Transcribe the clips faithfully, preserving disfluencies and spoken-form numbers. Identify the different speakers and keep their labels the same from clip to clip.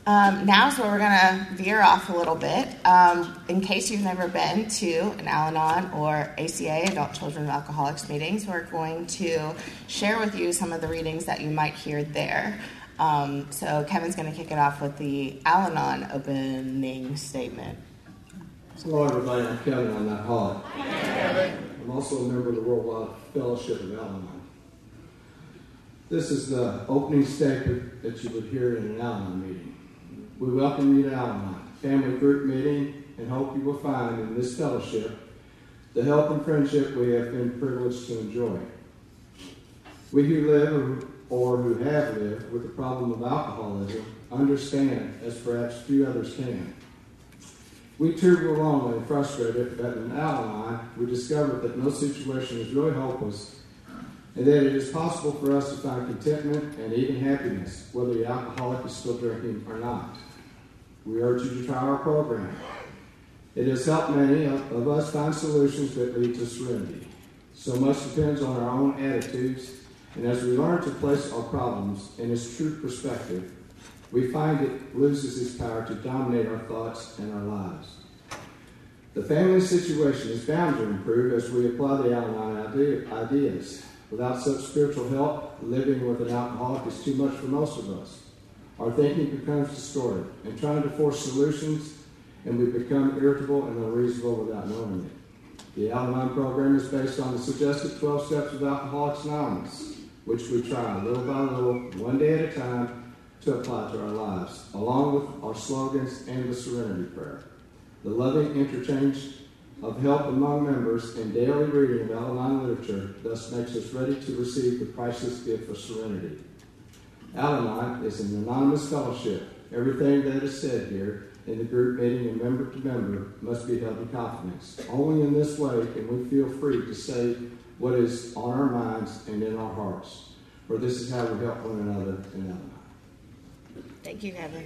Speaker 1: Um, now is where we're going to veer off a little bit. Um, in case you've never been to an Al-Anon or A C A, Adult Children of Alcoholics meetings, we're going to share with you some of the readings that you might hear there. Um, so Kevin's going to kick it off with the Al-Anon opening statement.
Speaker 2: Hello everybody, I'm Kevin, I'm an alcoholic. I'm also a member of the Worldwide Fellowship of Al-Anon. This is the opening statement that you would hear in an Al-Anon meeting. We welcome you to Al-Anon, family group meeting, and hope you will find in this fellowship the help and friendship we have been privileged to enjoy. We who live or who have lived with the problem of alcoholism understand, as perhaps few others can. We too were lonely and frustrated, but in Al-Anon we discovered that no situation is really hopeless, and that it is possible for us to find contentment and even happiness, whether the alcoholic is still drinking or not. We urge you to try our program. It has helped many of us find solutions that lead to serenity. So much depends on our own attitudes, and as we learn to place our problems in its true perspective, we find it loses its power to dominate our thoughts and our lives. The family situation is bound to improve as we apply the Al-Anon ideas. Without such spiritual help, living with an alcoholic is too much for most of us. Our thinking becomes distorted, and trying to force solutions, and we become irritable and unreasonable without knowing it. The Al-Anon program is based on the suggested twelve steps of Alcoholics Anonymous, which we try little by little, one day at a time, to apply to our lives, along with our slogans and the Serenity Prayer. The loving interchange of help among members and daily reading of Al-Anon literature thus makes us ready to receive the priceless gift of serenity. Al-Anon is an anonymous fellowship. Everything that is said here in the group meeting and member to member must be held in confidence. Only in this way can we feel free to say what is on our minds and in our hearts. For this is how we help one another in Al-Anon.
Speaker 1: Thank you, Kevin.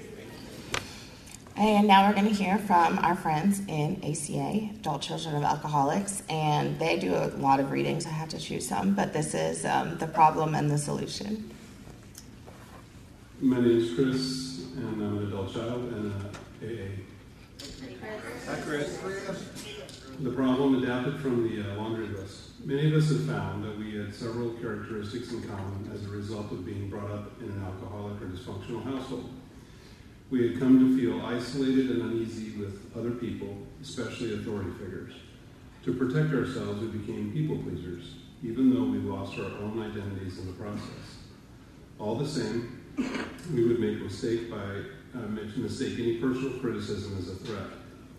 Speaker 1: And now we're going to hear from our friends in A C A, Adult Children of Alcoholics, and they do a lot of readings. I had to choose some, but this is um, the problem and the solution.
Speaker 3: My name is Chris, and I'm an adult child and an A A.
Speaker 4: Hi, Chris.
Speaker 3: The problem adapted from the uh, laundry list. Many of us have found that we had several characteristics in common as a result of being brought up in an alcoholic or dysfunctional household. We had come to feel isolated and uneasy with other people, especially authority figures. To protect ourselves, we became people pleasers, even though we lost our own identities in the process. All the same, we would make a mistake by uh, mistake any personal criticism as a threat.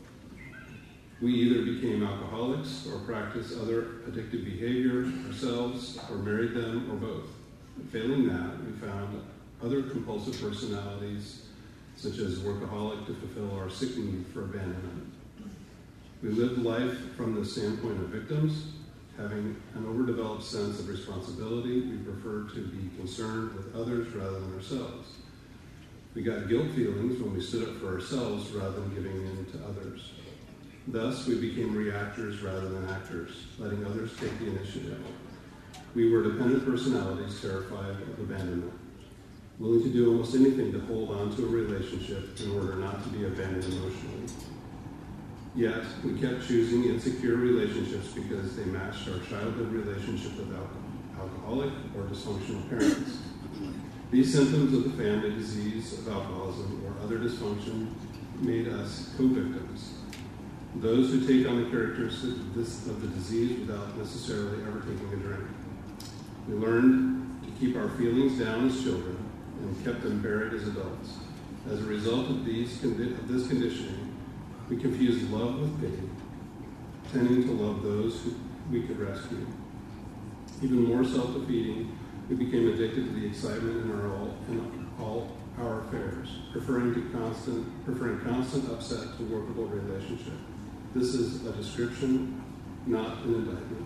Speaker 3: We either became alcoholics or practiced other addictive behavior ourselves, or married them, or both. Failing that, we found other compulsive personalities, such as workaholic, to fulfill our sick need for abandonment. We lived life from the standpoint of victims. Having an overdeveloped sense of responsibility, we preferred to be concerned with others rather than ourselves. We got guilt feelings when we stood up for ourselves rather than giving in to others. Thus, we became reactors rather than actors, letting others take the initiative. We were dependent personalities terrified of abandonment, willing to do almost anything to hold on to a relationship in order not to be abandoned emotionally. Yet, we kept choosing insecure relationships because they matched our childhood relationship with al- alcoholic or dysfunctional parents. These symptoms of the family disease of alcoholism or other dysfunction made us co-victims. Those who take on the characteristics of, this, of the disease without necessarily ever taking a drink. We learned to keep our feelings down as children and kept them buried as adults. As a result of, these condi- of this conditioning, we confused love with pity, tending to love those who we could rescue. Even more self-defeating, we became addicted to the excitement in our all, in all our affairs, preferring to constant, preferring constant upset to workable relationship. This is a description, not an indictment.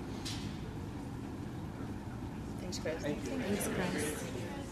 Speaker 1: Thanks, Chris.
Speaker 4: Thank you.
Speaker 1: Thanks, Chris.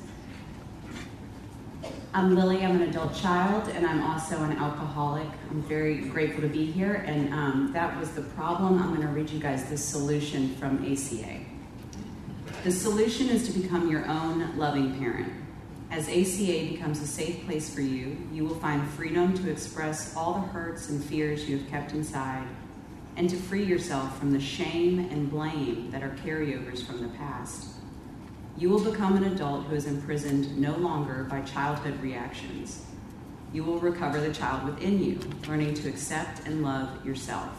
Speaker 5: I'm Lily. I'm an adult child, and I'm also an alcoholic. I'm very grateful to be here, and um, that was the problem. I'm going to read you guys the solution from A C A. The solution is to become your own loving parent. As A C A becomes a safe place for you, you will find freedom to express all the hurts and fears you have kept inside, and to free yourself from the shame and blame that are carryovers from the past. You will become an adult who is imprisoned no longer by childhood reactions. You will recover the child within you, learning to accept and love yourself.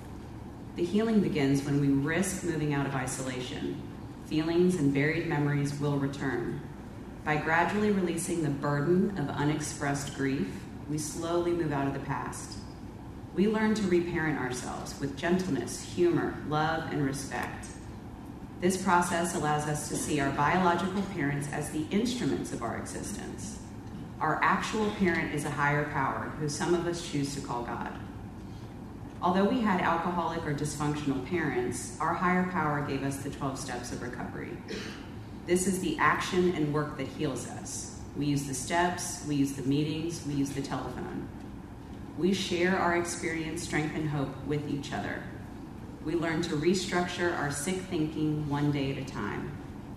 Speaker 5: The healing begins when we risk moving out of isolation. Feelings and buried memories will return. By gradually releasing the burden of unexpressed grief, we slowly move out of the past. We learn to reparent ourselves with gentleness, humor, love, and respect. This process allows us to see our biological parents as the instruments of our existence. Our actual parent is a higher power, who some of us choose to call God. Although we had alcoholic or dysfunctional parents, our higher power gave us the twelve steps of recovery. This is the action and work that heals us. We use the steps, we use the meetings, we use the telephone. We share our experience, strength, and hope with each other. We learn to restructure our sick thinking one day at a time.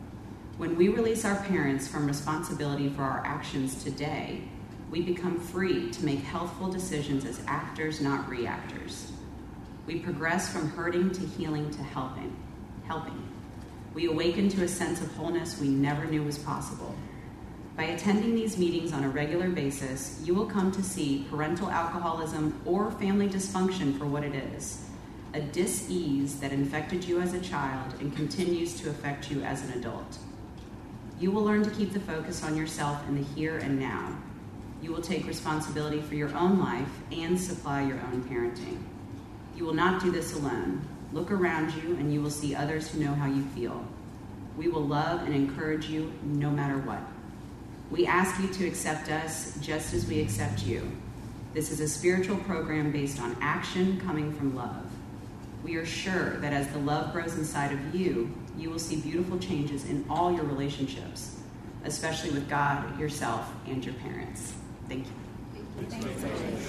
Speaker 5: When we release our parents from responsibility for our actions today, we become free to make healthful decisions as actors, not reactors. We progress from hurting to healing to helping. helping. We awaken to a sense of wholeness we never knew was possible. By attending these meetings on a regular basis, you will come to see parental alcoholism or family dysfunction for what it is, a dis-ease that infected you as a child and continues to affect you as an adult. You will learn to keep the focus on yourself in the here and now. You will take responsibility for your own life and supply your own parenting. You will not do this alone. Look around you and you will see others who know how you feel. We will love and encourage you no matter what. We ask you to accept us just as we accept you. This is a spiritual program based on action coming from love. We are sure that as the love grows inside of you, you will see beautiful changes in all your relationships, especially with God, yourself, and your parents. Thank you.
Speaker 1: Thank you.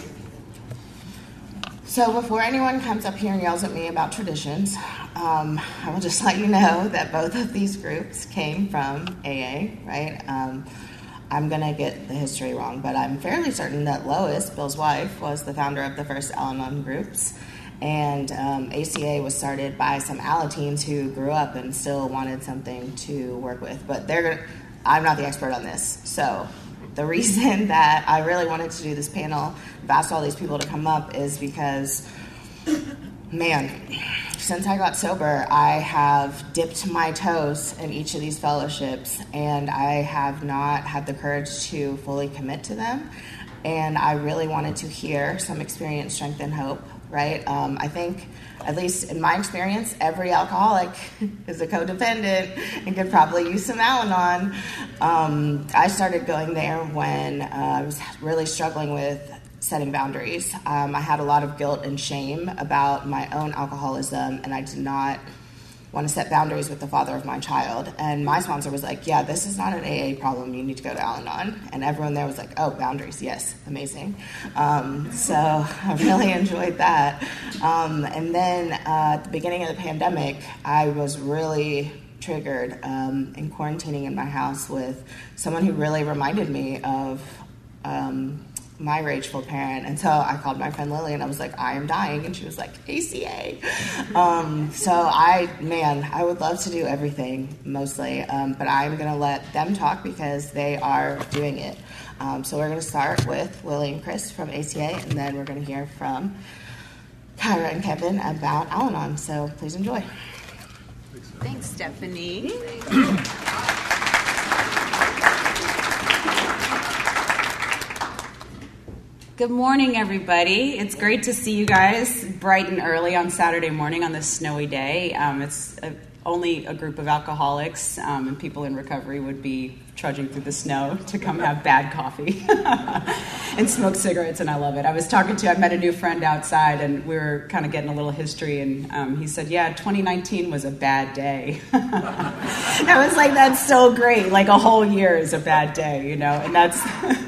Speaker 1: So before anyone comes up here and yells at me about traditions, um, I will just let you know that both of these groups came from A A, right? Um, I'm going to get the history wrong, but I'm fairly certain that Lois, Bill's wife, was the founder of the first Al-Anon groups. And um, A C A was started by some Alateens who grew up and still wanted something to work with. But they're gonna, I'm not the expert on this. So the reason that I really wanted to do this panel, I've asked all these people to come up, is because, man, since I got sober, I have dipped my toes in each of these fellowships, and I have not had the courage to fully commit to them. And I really wanted to hear some experience, strength, and hope. Right? Um, I think, at least in my experience, every alcoholic is a codependent and could probably use some Al-Anon. Um, I started going there when uh, I was really struggling with setting boundaries. Um, I had a lot of guilt and shame about my own alcoholism, and I did not want to set boundaries with the father of my child. And my sponsor was like, yeah, this is not an A A problem. You need to go to Al-Anon. And everyone there was like, oh, boundaries. Yes, amazing. Um, so I really enjoyed that. Um, and then uh, at the beginning of the pandemic, I was really triggered um, in quarantining in my house with someone who really reminded me of um, my rageful parent. And so I called my friend Lily and I was like, I am dying. And she was like, A C A. Um, so I, man, I would love to do everything mostly, um, but I'm going to let them talk because they are doing it. Um, so we're going to start with Lily and Chris from A C A, and then we're going to hear from Kyra and Kevin about Al-Anon. So please enjoy.
Speaker 6: Thanks, Stephanie.
Speaker 5: Good morning, everybody. It's great to see you guys bright and early on Saturday morning on this snowy day. Um, it's a, only a group of alcoholics um, and people in recovery would be trudging through the snow to come have bad coffee and smoke cigarettes, and I love it. I was talking to, I met a new friend outside, and we were kind of getting a little history, and um, he said, yeah, twenty nineteen was a bad day. I was like, that's so great. Like a whole year is a bad day, you know, and that's...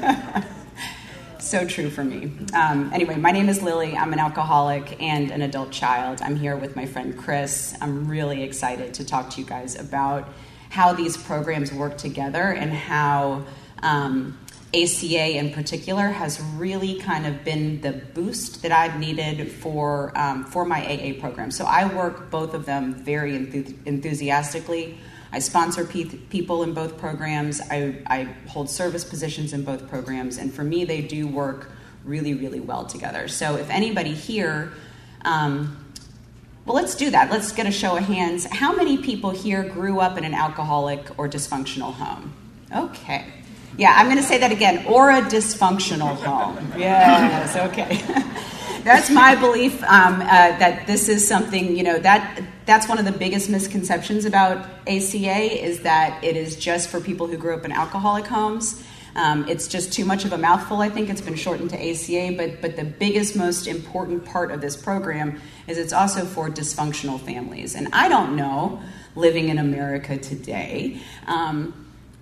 Speaker 5: so true for me. Um, anyway, my name is Lily. I'm an alcoholic and an adult child. I'm here with my friend Chris. I'm really excited to talk to you guys about how these programs work together and how Um, A C A in particular has really kind of been the boost that I've needed for um, for my A A program. So I work both of them very enth- enthusiastically. I sponsor pe- people in both programs. I, I hold service positions in both programs. And for me, they do work really, really well together. So if anybody here, um, well, let's do that. Let's get a show of hands. How many people here grew up in an alcoholic or dysfunctional home? Okay. Yeah, I'm going to say that again. Or a dysfunctional home. Yes, okay. That's my belief, um, uh, that this is something, you know, that that's one of the biggest misconceptions about A C A is that it is just for people who grew up in alcoholic homes. Um, it's just too much of a mouthful, I think. It's been shortened to A C A, but but the biggest, most important part of this program is it's also for dysfunctional families. And I don't know, living in America today, um,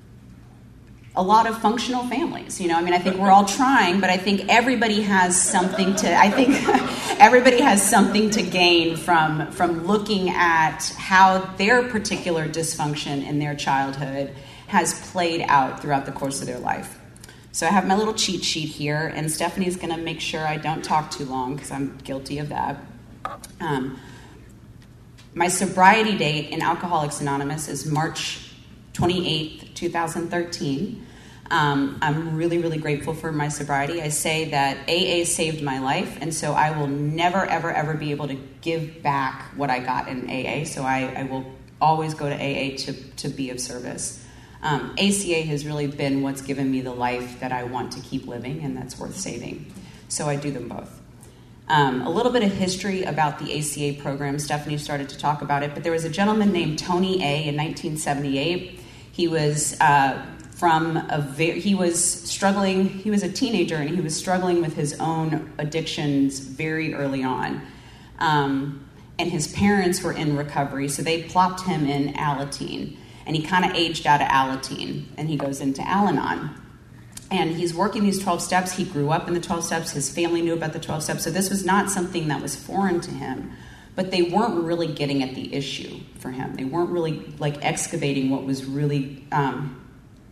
Speaker 5: a lot of functional families. You know, I mean, I think we're all trying, but I think everybody has something to, I think everybody has something to gain from, from looking at how their particular dysfunction in their childhood has played out throughout the course of their life. So I have my little cheat sheet here, and Stephanie's going to make sure I don't talk too long because I'm guilty of that. Um, my sobriety date in Alcoholics Anonymous is March twenty-eighth, twenty thirteen. Um, I'm really, really grateful for my sobriety. I say that A A saved my life, and so I will never, ever, ever be able to give back what I got in A A. So I, I will always go to A A to, to be of service. Um, A C A has really been what's given me the life that I want to keep living, and that's worth saving. So I do them both. Um, a little bit of history about the A C A program. Stephanie started to talk about it, but there was a gentleman named Tony A. in nineteen seventy-eight. He was uh, from a very, he was struggling, he was a teenager, and he was struggling with his own addictions very early on. Um, and his parents were in recovery, so they plopped him in Alateen. And he kind of aged out of Alateen, and he goes into Al-Anon. And he's working these twelve steps. He grew up in the twelve steps. His family knew about the twelve steps. So this was not something that was foreign to him. But they weren't really getting at the issue for him. They weren't really like excavating what was really um,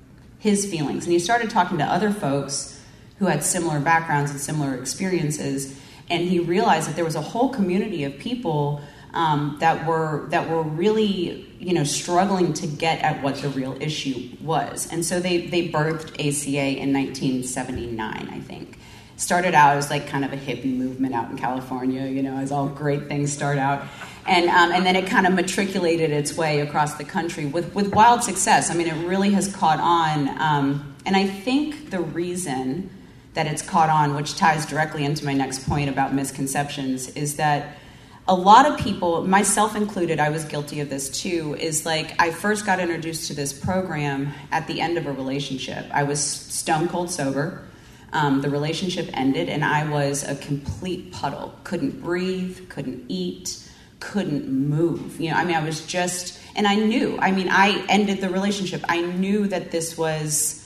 Speaker 5: his feelings. And he started talking to other folks who had similar backgrounds and similar experiences. And he realized that there was a whole community of people um, that were that were really, you know, struggling to get at what the real issue was. And so they, they birthed A C A in nineteen seventy-nine, I think. Started out as like kind of a hippie movement out in California, you know, as all great things start out. And um, and then it kind of matriculated its way across the country with, with wild success. I mean, it really has caught on. Um, and I think the reason that it's caught on, which ties directly into my next point about misconceptions, is that a lot of people, myself included, I was guilty of this too, is like I first got introduced to this program at the end of a relationship. I was stone cold sober. Um, the relationship ended, and I was a complete puddle. Couldn't breathe, couldn't eat, couldn't move. You know, I mean, I was just, and I knew, I mean, I ended the relationship. I knew that this was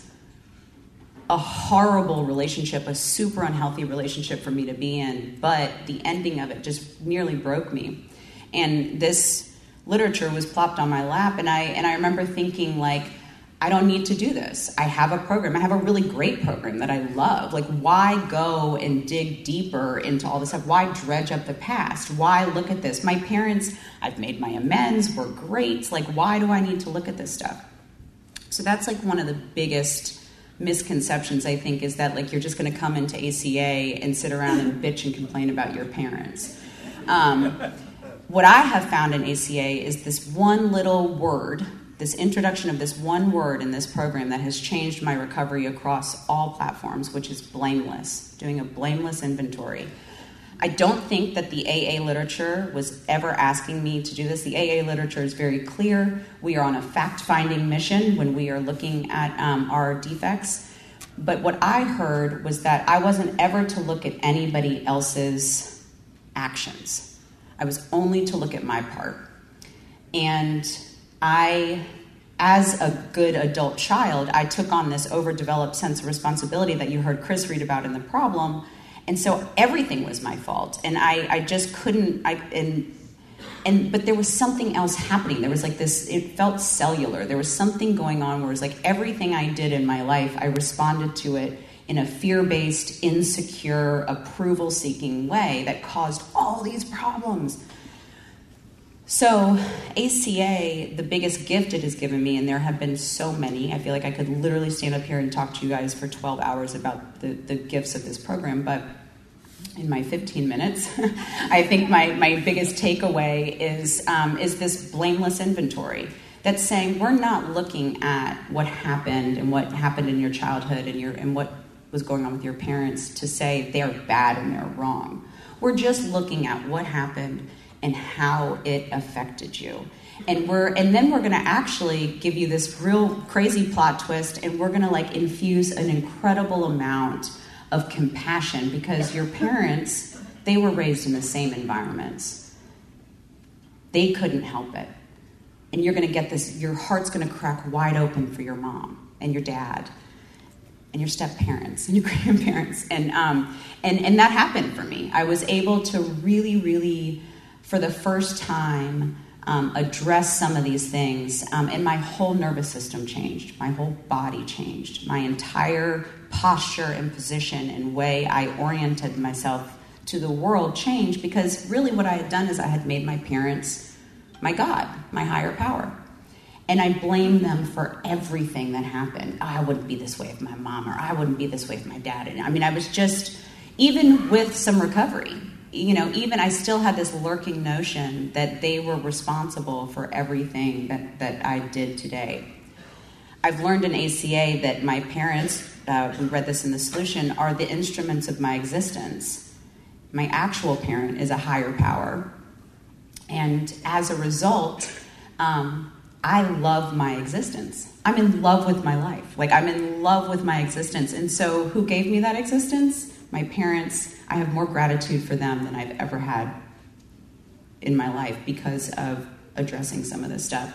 Speaker 5: a horrible relationship, a super unhealthy relationship for me to be in, but the ending of it just nearly broke me. And this literature was plopped on my lap, and I and I remember thinking, like, I don't need to do this. I have a program. I have a really great program that I love. Like, why go and dig deeper into all this stuff? Why dredge up the past? Why look at this? My parents, I've made my amends, we're great. Like, why do I need to look at this stuff? So that's like one of the biggest misconceptions, I think, is that like you're just going to come into A C A and sit around and bitch and complain about your parents. Um, what I have found in A C A is this one little word, this introduction of this one word in this program that has changed my recovery across all platforms, which is blameless, doing a blameless inventory. I don't think that the A A literature was ever asking me to do this. The A A literature is very clear. We are on a fact-finding mission when we are looking at um, our defects. But what I heard was that I wasn't ever to look at anybody else's actions. I was only to look at my part. And I, as a good adult child, I took on this overdeveloped sense of responsibility that you heard Chris read about in The Problem. And so everything was my fault. And I, I just couldn't, I, and And but there was something else happening. There was like this, it felt cellular. There was something going on where it was like everything I did in my life, I responded to it in a fear-based, insecure, approval-seeking way that caused all these problems. So A C A, the biggest gift it has given me, and there have been so many, I feel like I could literally stand up here and talk to you guys for twelve hours about the, the gifts of this program, but in my fifteen minutes, I think my, my biggest takeaway is um, is this blameless inventory that's saying we're not looking at what happened and what happened in your childhood and your and what was going on with your parents to say they're bad and they're wrong. We're just looking at what happened and how it affected you. And we're and then we're going to actually give you this real crazy plot twist, and we're going to like infuse an incredible amount of compassion, because your parents, they were raised in the same environments. They couldn't help it. And you're going to get this, your heart's going to crack wide open for your mom and your dad and your step-parents and your grandparents. And, um, and, and that happened for me. I was able to really, really, for the first time, um, address some of these things. Um, and my whole nervous system changed. My whole body changed. My entire posture and position and way I oriented myself to the world changed, because really what I had done is I had made my parents my God, my higher power. And I blamed them for everything that happened. Oh, I wouldn't be this way with my mom, or I wouldn't be this way with my dad. And I mean, I was just, even with some recovery, you know, even I still had this lurking notion that they were responsible for everything that, that I did today. I've learned in A C A that my parents, uh, we read this in the solution, are the instruments of my existence. My actual parent is a higher power. And as a result, um, I love my existence. I'm in love with my life. Like, I'm in love with my existence. And so who gave me that existence? My parents. I have more gratitude for them than I've ever had in my life because of addressing some of this stuff.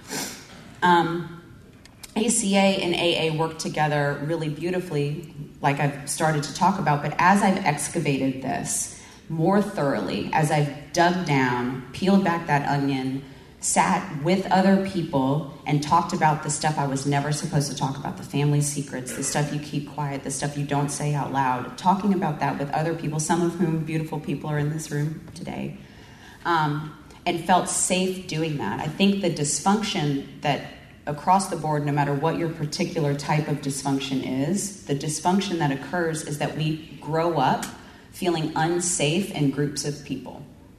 Speaker 5: Um, A C A and A A work together really beautifully, like I've started to talk about. But as I've excavated this more thoroughly, as I've dug down, peeled back that onion, sat with other people and talked about the stuff I was never supposed to talk about, the family secrets, the stuff you keep quiet, the stuff you don't say out loud, talking about that with other people, some of whom beautiful people are in this room today, um, and felt safe doing that. I think the dysfunction that across the board, no matter what your particular type of dysfunction is, the dysfunction that occurs is that we grow up feeling unsafe in groups of people.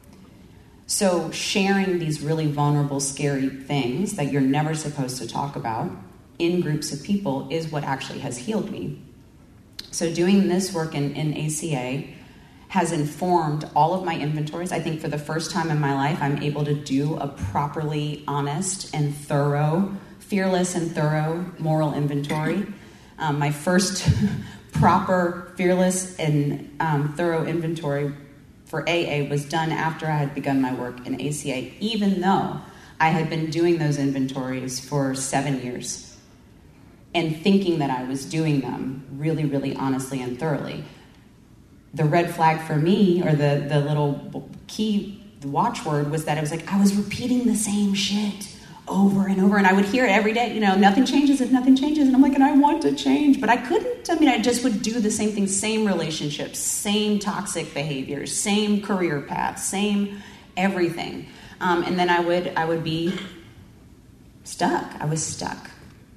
Speaker 5: So sharing these really vulnerable, scary things that you're never supposed to talk about in groups of people is what actually has healed me. So doing this work in, in A C A has informed all of my inventories. I think for the first time in my life, I'm able to do a properly honest and thorough, fearless and thorough moral inventory. Um, my first proper, fearless and um, thorough inventory for A A was done after I had begun my work in A C A, even though I had been doing those inventories for seven years and thinking that I was doing them really, really honestly and thoroughly. The red flag for me, or the, the little key watchword, was that it was like I was repeating the same shit over and over, and I would hear it every day. You know, nothing changes if nothing changes. And I'm like, and I want to change, but I couldn't. I mean, I just would do the same thing, same relationships, same toxic behaviors, same career path, same everything. Um, and then I would, I would be stuck. I was stuck.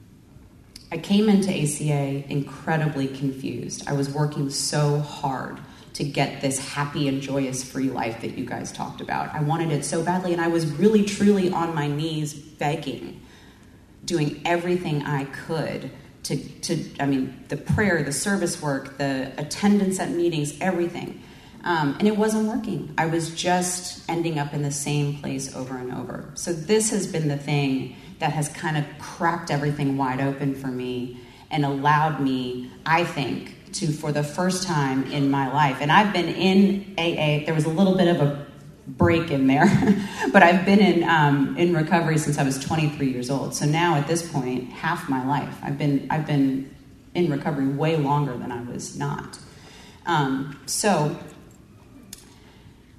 Speaker 5: I came into A C A incredibly confused. I was working so hard to get this happy and joyous free life that you guys talked about. I wanted it so badly, and I was really, truly on my knees begging, doing everything I could to, to I mean, the prayer, the service work, the attendance at meetings, everything. Um, and it wasn't working. I was just ending up in the same place over and over. So this has been the thing that has kind of cracked everything wide open for me and allowed me, I think, to, for the first time in my life, and I've been in A A, there was a little bit of a break in there, but I've been in um, in recovery since I was twenty-three years old. So now at this point, half my life, I've been I've been in recovery way longer than I was not. Um, so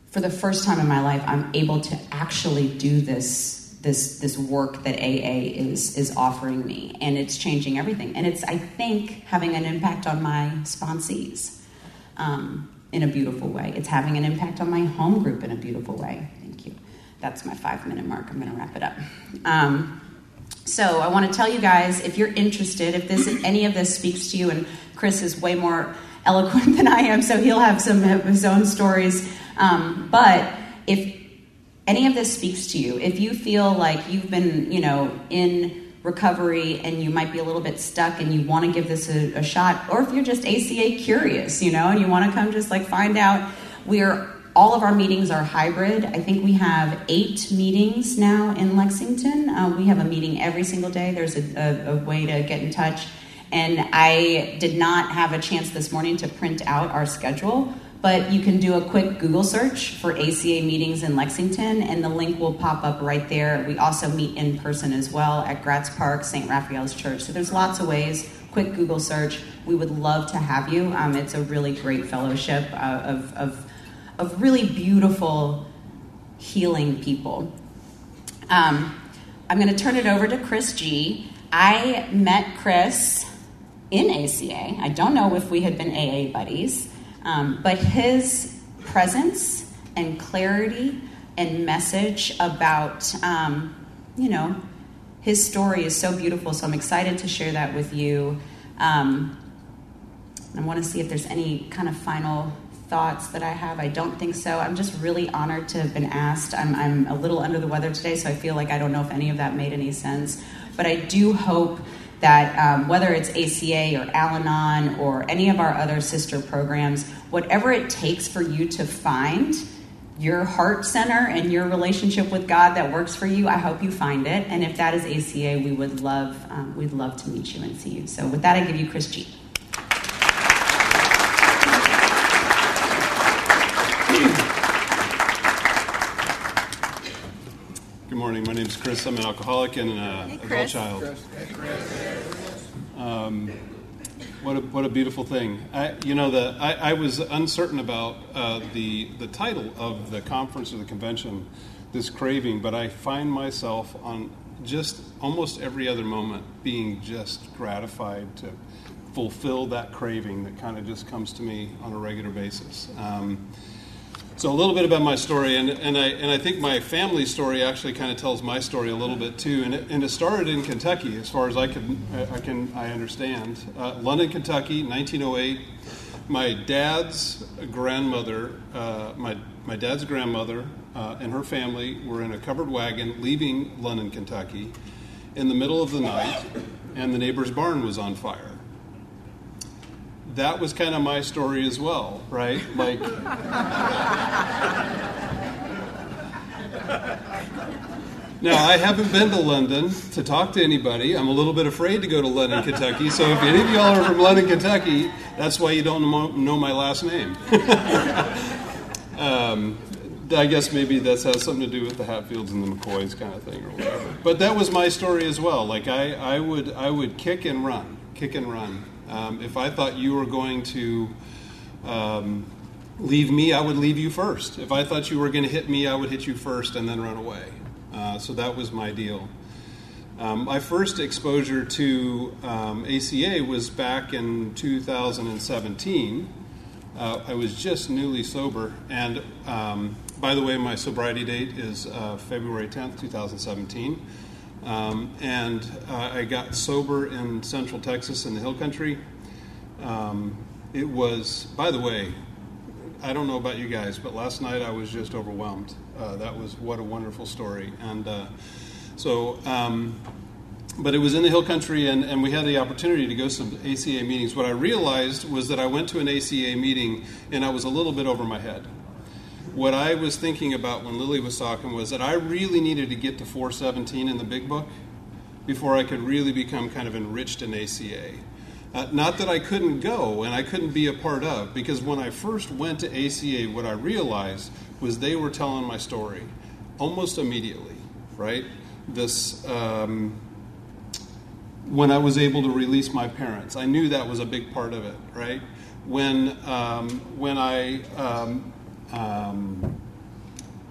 Speaker 5: for the first time in my life, I'm able to actually do this this this work that A A is is offering me, and it's changing everything. And it's, I think, having an impact on my sponsees um, in a beautiful way. It's having an impact on my home group in a beautiful way. Thank you. That's my five-minute mark. I'm going to wrap it up. Um, so I want to tell you guys, if you're interested, if this if any of this speaks to you, and Chris is way more eloquent than I am, so he'll have some of his own stories. Um, but if any of this speaks to you, if you feel like you've been, you know, in recovery and you might be a little bit stuck and you want to give this a, a shot, or if you're just A C A curious, you know, and you want to come just like find out, we're, all of our meetings are hybrid. I think we have eight meetings now in Lexington. Uh, we have a meeting every single day. There's a, a, a way to get in touch. And I did not have a chance this morning to print out our schedule, but you can do a quick Google search for A C A meetings in Lexington, and the link will pop up right there. We also meet in person as well at Gratz Park, Saint Raphael's Church. So there's lots of ways. Quick Google search. We would love to have you. Um, it's a really great fellowship uh, of, of, of really beautiful, healing people. Um, I'm going to turn it over to Chris G. I met Chris in A C A. I don't know if we had been A A buddies. Um, but his presence and clarity and message about, um, you know, his story is so beautiful. So I'm excited to share that with you. Um, I want to see if there's any kind of final thoughts that I have. I don't think so. I'm just really honored to have been asked. I'm, I'm a little under the weather today, so I feel like I don't know if any of that made any sense. But I do hope that um, whether it's A C A or Al-Anon or any of our other sister programs, whatever it takes for you to find your heart center and your relationship with God that works for you, I hope you find it. And if that is A C A, we would love, um, we'd love to meet you and see you. So with that, I give you Chris G.
Speaker 3: Good morning. My name is Chris. I'm an alcoholic and an
Speaker 6: Hey,
Speaker 3: adult
Speaker 6: Chris.
Speaker 3: child. Um, what a what a beautiful thing. I, you know, the I, I was uncertain about uh, the the title of the conference or the convention, this craving, but I find myself on just almost every other moment being just gratified to fulfill that craving that kind of just comes to me on a regular basis. Um, So a little bit about my story, and, and I and I think my family story actually kind of tells my story a little bit too. And it, and it started in Kentucky, as far as I can I can I understand. Uh, London, Kentucky, nineteen oh eight. My dad's grandmother, uh, my my dad's grandmother, uh, and her family were in a covered wagon leaving London, Kentucky, in the middle of the night, and the neighbor's barn was on fire. That was kind of my story as well, right? Like, now, I haven't been to London to talk to anybody. I'm a little bit afraid to go to London, Kentucky. So if any of y'all are from London, Kentucky, that's why you don't know my last name. um, I guess maybe that has something to do with the Hatfields and the McCoys kind of thing or whatever. But that was my story as well. Like, I, I would I would kick and run, kick and run. Um, if I thought you were going to um, leave me, I would leave you first. If I thought you were going to hit me, I would hit you first and then run away. Uh, so that was my deal. Um, my first exposure to um, A C A was back in two thousand seventeen. Uh, I was just newly sober. And um, by the way, my sobriety date is uh, February tenth, twenty seventeen. Um, and uh, I got sober in Central Texas in the Hill Country. Um, it was, by the way, I don't know about you guys, but last night I was just overwhelmed. Uh, that was what a wonderful story. And uh, so, um, but it was in the Hill Country, and, and we had the opportunity to go to some A C A meetings. What I realized was that I went to an A C A meeting, and I was a little bit over my head. What I was thinking about when Lily was talking was that I really needed to get to four seventeen in the Big Book before I could really become kind of enriched in A C A. Uh, not that I couldn't go and I couldn't be a part of, because when I first went to A C A, what I realized was they were telling my story almost immediately, right? This, um, when I was able to release my parents, I knew that was a big part of it, right? When, um, when I... Um, Um,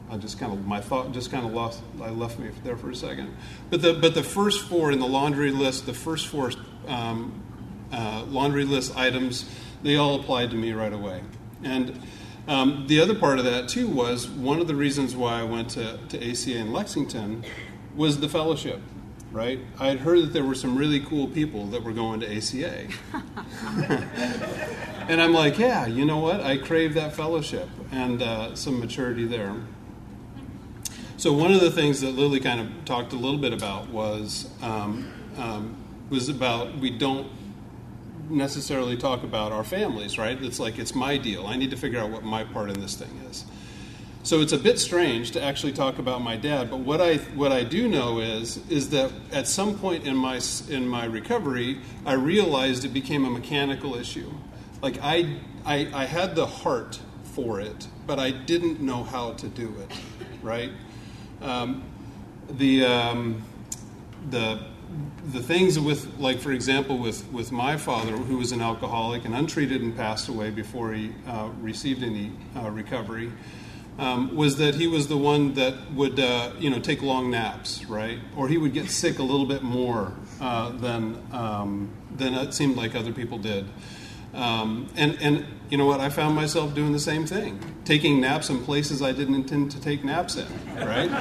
Speaker 3: I just kind of, my thought just kind of lost, I left me there for a second. But the but the first four in the laundry list, the first four um, uh, laundry list items, they all applied to me right away. And um, the other part of that, too, was one of the reasons why I went to, to A C A in Lexington was the fellowship, right? I had heard that there were some really cool people that were going to A C A. And I'm like, yeah, you know what? I crave that fellowship and uh, some maturity there. So one of the things that Lily kind of talked a little bit about was um, um, was about we don't necessarily talk about our families, right? It's like it's my deal. I need to figure out what my part in this thing is. So it's a bit strange to actually talk about my dad, but what I what I do know is is that at some point in my in my recovery, I realized it became a mechanical issue. Like I I, I had the heart for it, but I didn't know how to do it, right? Um, the um, the the things with, like for example, with, with my father, who was an alcoholic and untreated and passed away before he uh, received any uh, recovery, um, was that he was the one that would uh, you know take long naps, right? Or he would get sick a little bit more uh, than um, than it seemed like other people did. Um, and, and you know what? I found myself doing the same thing, taking naps in places I didn't intend to take naps in, right?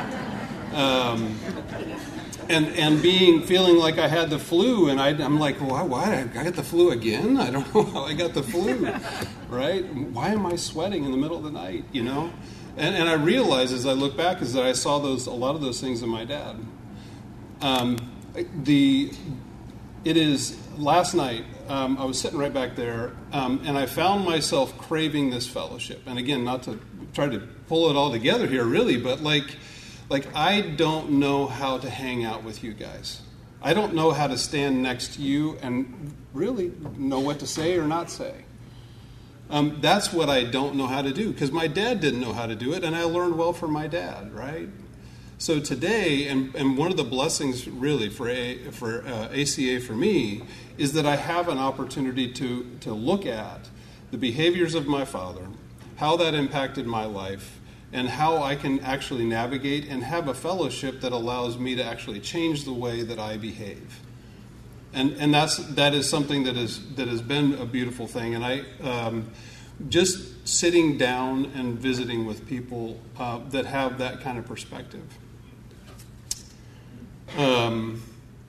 Speaker 3: Um, and and being feeling like I had the flu, and I, I'm like, why? Why I got the flu again? I don't know how I got the flu, right? Why am I sweating in the middle of the night? You know, and and I realized as I look back is that I saw those a lot of those things in my dad. Um, the it is last night. Um, I was sitting right back there, um, and I found myself craving this fellowship. And again, not to try to pull it all together here, really, but like, like I don't know how to hang out with you guys. I don't know how to stand next to you and really know what to say or not say. Um, that's what I don't know how to do, because my dad didn't know how to do it, and I learned well from my dad, right? So today, and, and one of the blessings really for a, for uh, A C A for me is that I have an opportunity to, to look at the behaviors of my father, how that impacted my life, and how I can actually navigate and have a fellowship that allows me to actually change the way that I behave. And and that's that is something that is that has been a beautiful thing. And I um, just sitting down and visiting with people uh, that have that kind of perspective. Um,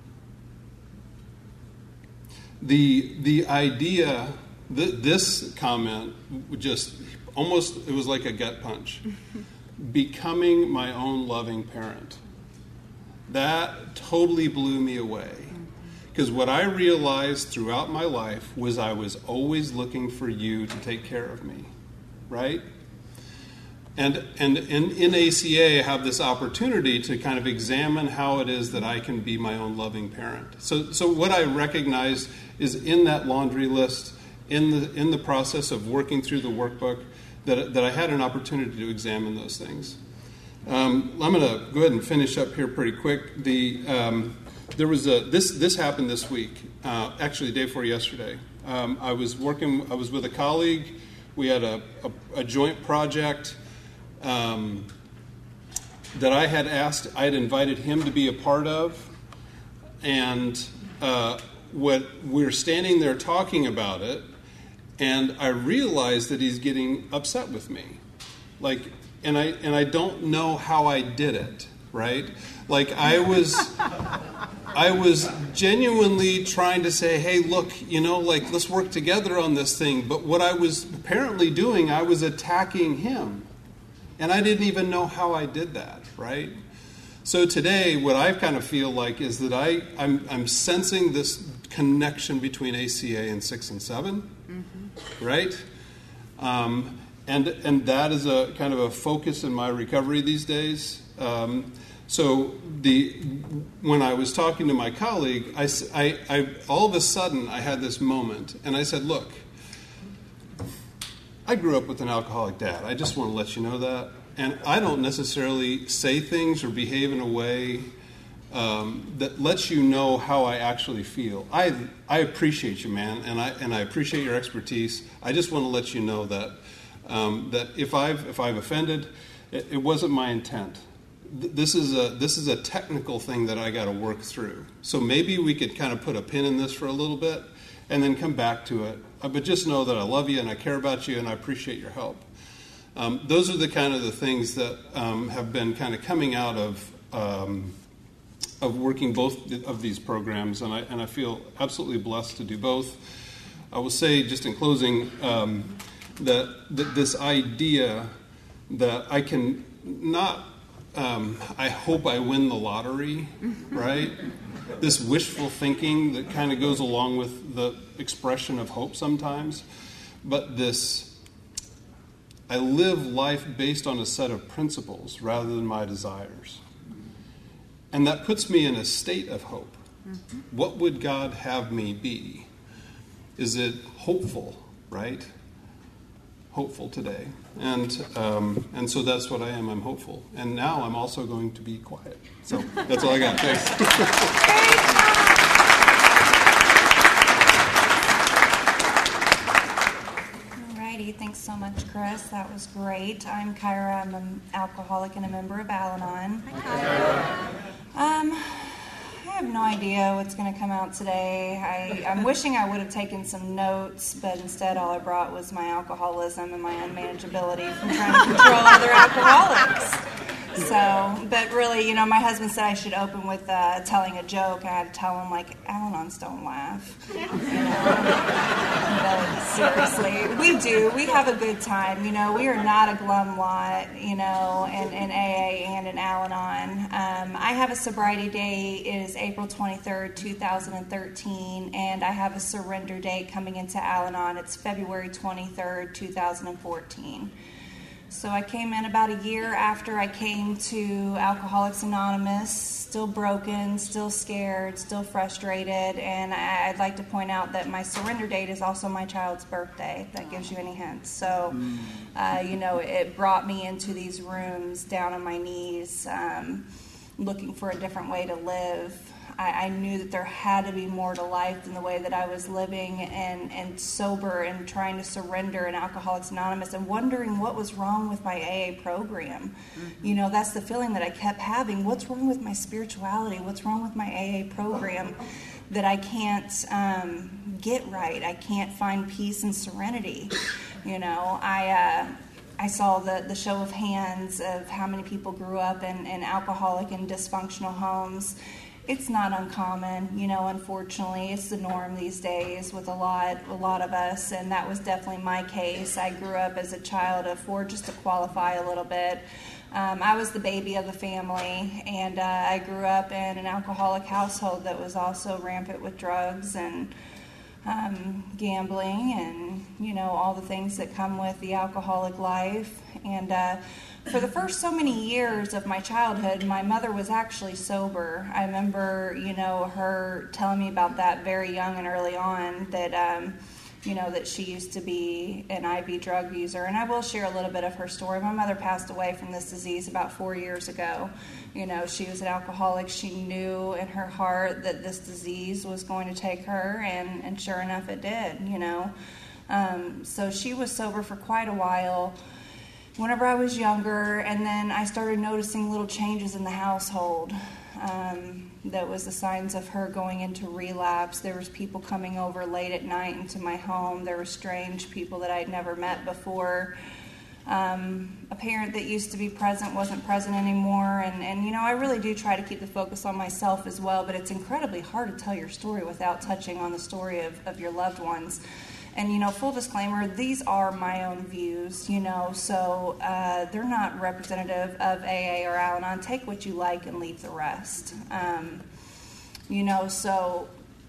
Speaker 3: the the idea that this comment just almost it was like a gut punch. Becoming my own loving parent. That totally blew me away. Because what I realized throughout my life was I was always looking for you to take care of me, right? And and in, in A C A, I have this opportunity to kind of examine how it is that I can be my own loving parent. So so what I recognized is in that laundry list, in the in the process of working through the workbook, that that I had an opportunity to examine those things. Um, I'm going to go ahead and finish up here pretty quick. The um, there was a this this happened this week, uh, actually the day before yesterday. Um, I was working. I was with a colleague. We had a a, a joint project. Um, that I had asked, I had invited him to be a part of, and uh, what we're standing there talking about it, and I realized that he's getting upset with me, like, and I and I don't know how I did it, right? Like I was, I was genuinely trying to say, hey, look, you know, like let's work together on this thing. But what I was apparently doing, I was attacking him. And I didn't even know how I did that, right? So today, what I kind of feel like is that I, I'm, I'm sensing this connection between A C A and six and seven, mm-hmm. right? Um, and and that is a kind of a focus in my recovery these days. Um, so the when I was talking to my colleague, I, I, I all of a sudden I had this moment, and I said, look, I grew up with an alcoholic dad. I just want to let you know that. And I don't necessarily say things or behave in a way um, that lets you know how I actually feel. I I appreciate you, man, and I and I appreciate your expertise. I just want to let you know that um, that if I've if I've offended, It, it wasn't my intent. Th- this is a this is a technical thing that I got to work through. So maybe we could kind of put a pin in this for a little bit and then come back to it. Uh, but just know that I love you and I care about you and I appreciate your help. Um, those are the kind of the things that um, have been kind of coming out of um, of working both of these programs, and I and I feel absolutely blessed to do both. I will say, just in closing, um, that, that this idea that I can not, um, I hope I win the lottery, right? This wishful thinking that kind of goes along with the expression of hope sometimes, but this, I live life based on a set of principles rather than my desires. And that puts me in a state of hope. Mm-hmm. What would God have me be? Is it hopeful, right? Hopeful today. And um, and so that's what I am. I'm hopeful. And now I'm also going to be quiet. So that's all I got. Thanks.
Speaker 7: Thanks so much, Chris. That was great. I'm Kyra. I'm an alcoholic and a member of Al-Anon. Hi, Kyra. Um, I have no idea what's going to come out today. I, I'm wishing I would have taken some notes, but instead all I brought was my alcoholism and my unmanageability from trying to control other alcoholics. So, but really, you know, my husband said I should open with uh, telling a joke. I had to tell him, like, Al-Anons don't laugh. You know? But seriously, we do. We have a good time. You know, we are not a glum lot, you know, in, in A A and in Al-Anon. Um, I have a sobriety date. It is April twenty-third, two thousand thirteen, and I have a surrender date coming into Al-Anon. It's February twenty-third, two thousand fourteen. So I came in about a year after I came to Alcoholics Anonymous, still broken, still scared, still frustrated, and I, I'd like to point out that my surrender date is also my child's birthday, if that gives you any hints. So, uh, you know, it brought me into these rooms down on my knees, um, looking for a different way to live. I, I knew that there had to be more to life than the way that I was living, and, and sober and trying to surrender in Alcoholics Anonymous and wondering what was wrong with my A A program. Mm-hmm. You know, that's the feeling that I kept having. What's wrong with my spirituality? What's wrong with my A A program that I can't um, get right? I can't find peace and serenity. You know, I... Uh, I saw the, the show of hands of how many people grew up in, in alcoholic and dysfunctional homes. It's not uncommon, you know, unfortunately. It's the norm these days with a lot a lot of us, and that was definitely my case. I grew up as a child of four, just to qualify a little bit. Um, I was the baby of the family, and uh, I grew up in an alcoholic household that was also rampant with drugs and um, gambling and, you know, all the things that come with the alcoholic life. And uh, for the first so many years of my childhood, my mother was actually sober. I remember, you know, her telling me about that very young and early on, that, um, you know, that she used to be an I V drug user. And I will share a little bit of her story. My mother passed away from this disease about four years ago. You know, she was an alcoholic. She knew in her heart that this disease was going to take her, and, and sure enough it did, you know. Um, so she was sober for quite a while whenever I was younger, and then I started noticing little changes in the household. Um, that was the signs of her going into relapse. There was people coming over late at night into my home. There were strange people that I'd never met before. Um, a parent that used to be present wasn't present anymore, and, and you know, I really do try to keep the focus on myself as well, but it's incredibly hard to tell your story without touching on the story of, of your loved ones. And, you know, full disclaimer, these are my own views, you know, so uh, they're not representative of A A or Al-Anon. Take what you like and leave the rest. Um, you know, so